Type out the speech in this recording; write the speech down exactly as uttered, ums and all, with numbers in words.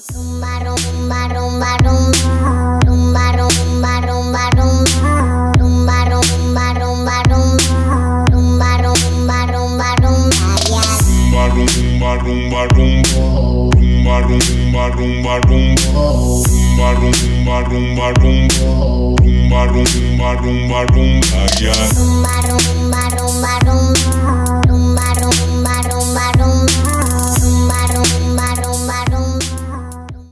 Rumba, rumba, rumba, rumba. Rumba, rumba, rumba, rumba. Rumba, rumba, rumba, rumba. Rumba, rumba, rumba, rumba, yeah. Rumba, rumba, rumba, rumba. Rumba, rumba, rumba, rumba. Rumba, rumba, rumba, rumba. Rumba, rumba, rumba, rumba, yeah. Rumba, rumba.